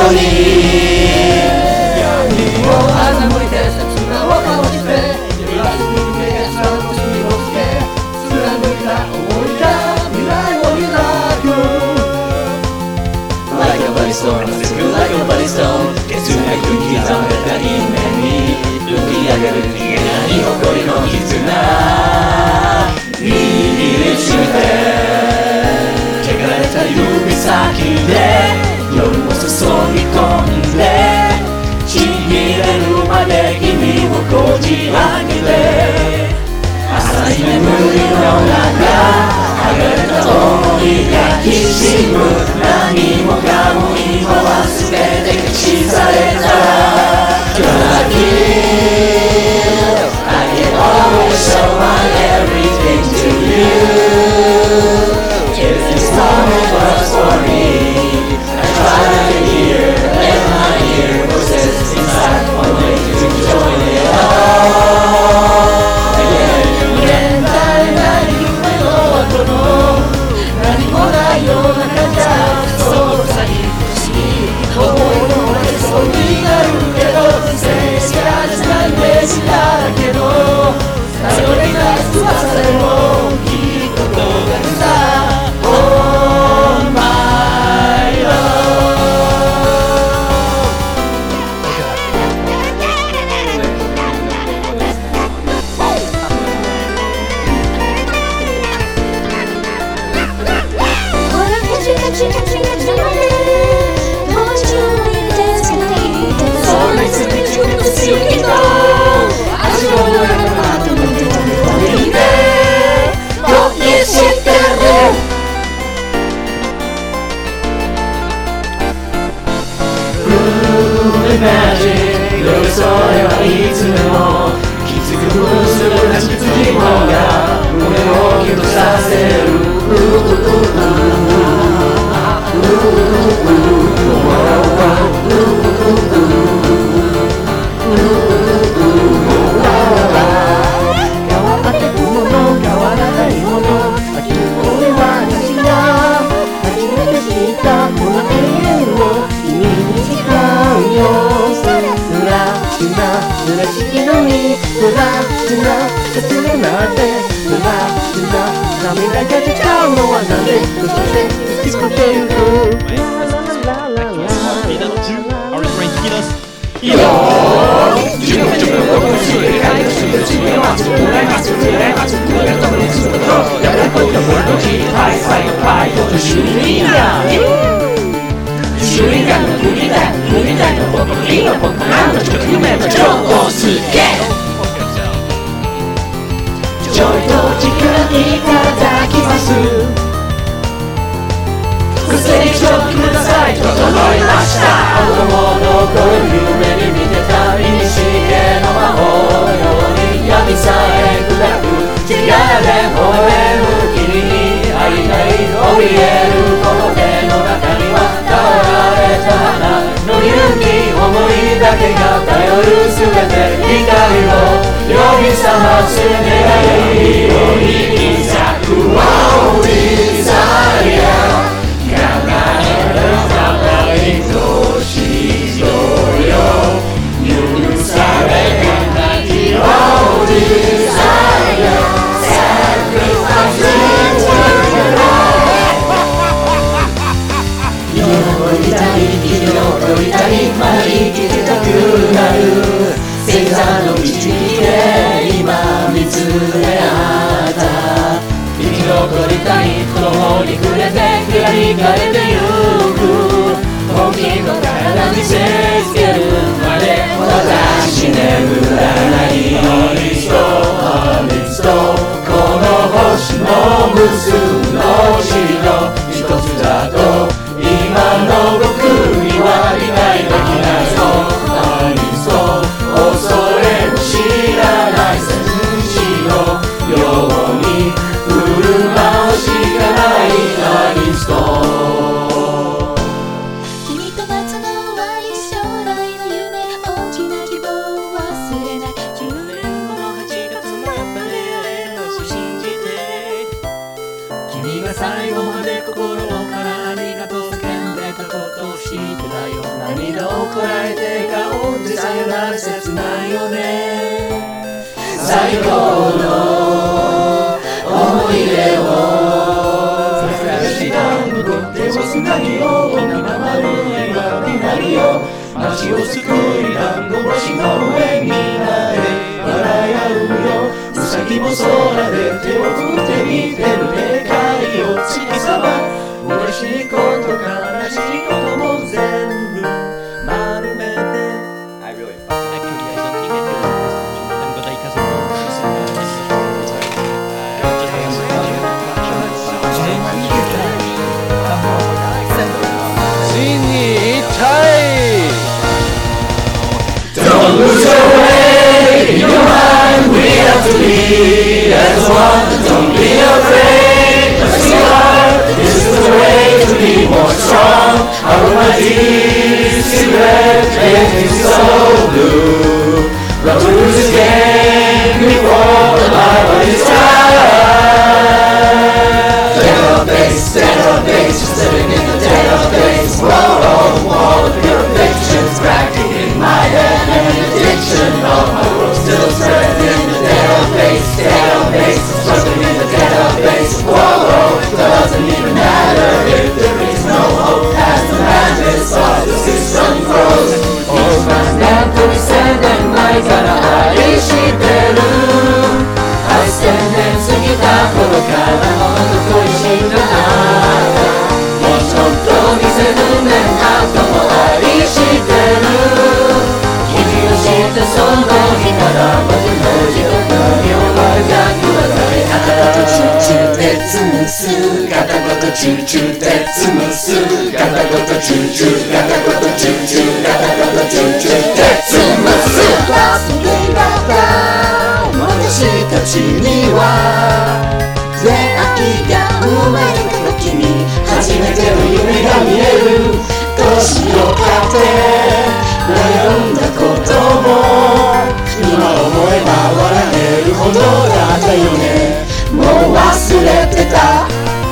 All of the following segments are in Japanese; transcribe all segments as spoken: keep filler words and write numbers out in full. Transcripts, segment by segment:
に闇を欺いて刹那をかわして揺らす人間が空の隅をつけ貫いた思いが未来を開く Like a bloody storm, like a bloody stone 消すなく刻まれた因縁に浮き上がる逃げない誇りの絆握りしめて汚れた指先で夜を注ぎ込んでちぎれるまで君をこじ開けて浅い眠りの中剥がれた想いがきしむ何もかも今は全て消し去れたら Gonna give I can always show my everything to you If this moment was for me I try to hear let my ear voices inside one way to join it all現代ない夢の後の何もない世の中じゃそうさに不思議思いのまでそうになるけど人生しかじゃないイメージだらけど頼れない翼でもきっとどうかるさ Oh my love それはいつでもきつく結ぶなしつ疑問が胸をキュッとさせる変わってくもの変わらないもの秋の俺は私が初めて知ったこの永遠を君に誓うよ濡れしきのに濡らしな切ななんて濡らしな涙が出ちゃうのはなんでどうして聞こえてゆくいいよ自分自分を僕にする書いてする自分は作れます作れます作れるためにすることやれこいと俺の時はいはいはいと主義な主義がの国だ国だの僕の今僕あの人夢の情報すげちょいと時間いただきますご清聴ください整いました子供の頃夢に見てたいにしげの魔法のように闇さえ砕く力で微笑む君に会いたい怯えるこの手の中には変わられた花の勇気思いだけが頼るすべて光を呼び覚ます願いを引き裂く Oh desire 叶えるためにどうしようよ許された泣き Oh desire Sacrifice 踊りたい君の踊りたいまだ生きてたくなる星座の導きで今見つめ合った生き残りたい子供に触れて振らりかれてゆく本気の体にせつけるまで私眠らないアリストアリストこの星の無数の星の一つだと今の僕には理解できないぞアリスト恐れも知らない戦士のように振る舞うしかないアリスト君と待つのは将来の夢大きな希望を忘れないじゅうねんごのはちがつもやっぱり会えるのを信じて君こらえて顔でさよなら切ないよね。最高の思い出を探した残っては砂に大きなまる笑顔になるよ。街を救い団子星の上みんなで笑い合うよ。ウサギも空で手を振って見てるでかいよ。月様嬉しいこと悲しいことも全部丸めて。 I really actually I don't think I do them, but I can Don't lose your way in your mind, we have to be as one. Don't be afraid, let's see hard. This is the way to be more strong. Almighty cigarette making so blue. But to lose this game before the light is time. Dead of base, dead of base, just living in the dead of base. Whoa, whoa, whoa, the pure fiction's cracking in my head. And an addiction of my world still spreads in the dead of base, dead of base, struggling in the dead of base. Whoa, whoa, it doesn't even matter if there is no hope. As the madness of the system grows, each man that to be sent and myから愛してる。愛せんねん過ぎた頃からもっと恋しくなった。もうちょっとにせんねん後も愛してる。君を知ったその日から僕の地獄にお前が言われた。片言チューチュー鉄結片言チューチュー鉄結片言チューチュー片言チューチュー片言チューチュー鉄結。ラストになった私たちには出会いが生まれた時に初めての夢が見える。年をかって悩んだことも今思えば笑えるほどだったよね。もう忘れてた。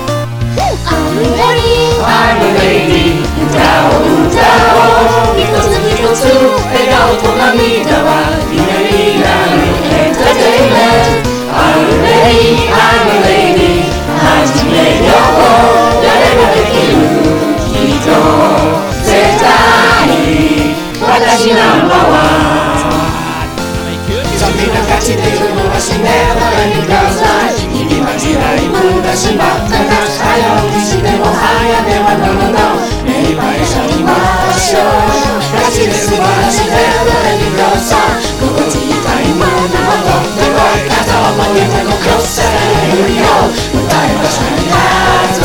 I'm ready, I'm ready 歌を歌おう一つ一つ笑顔と涙は夢になるエンターテインメント。 I'm ready, I'm ready 始めようやればできるきっと絶対に私ナンバーワン。残念な勝ちでいるのは死ねばいいからさ。逃げ間違い無駄しまったな。早起きしても早ではならない。目いっぱいやりましょう。勝ちで素晴らしいねばいいからさ。心地いいタイムで戻ってこい。肩を曲げて残せるよ。歌えばシャイハート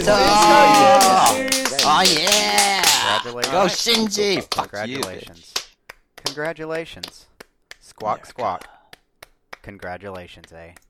Oh yeah! Congratulations. Go Shinji! Fuck Congratulations. Congratulations. Squawk, squawk. Congratulations, eh?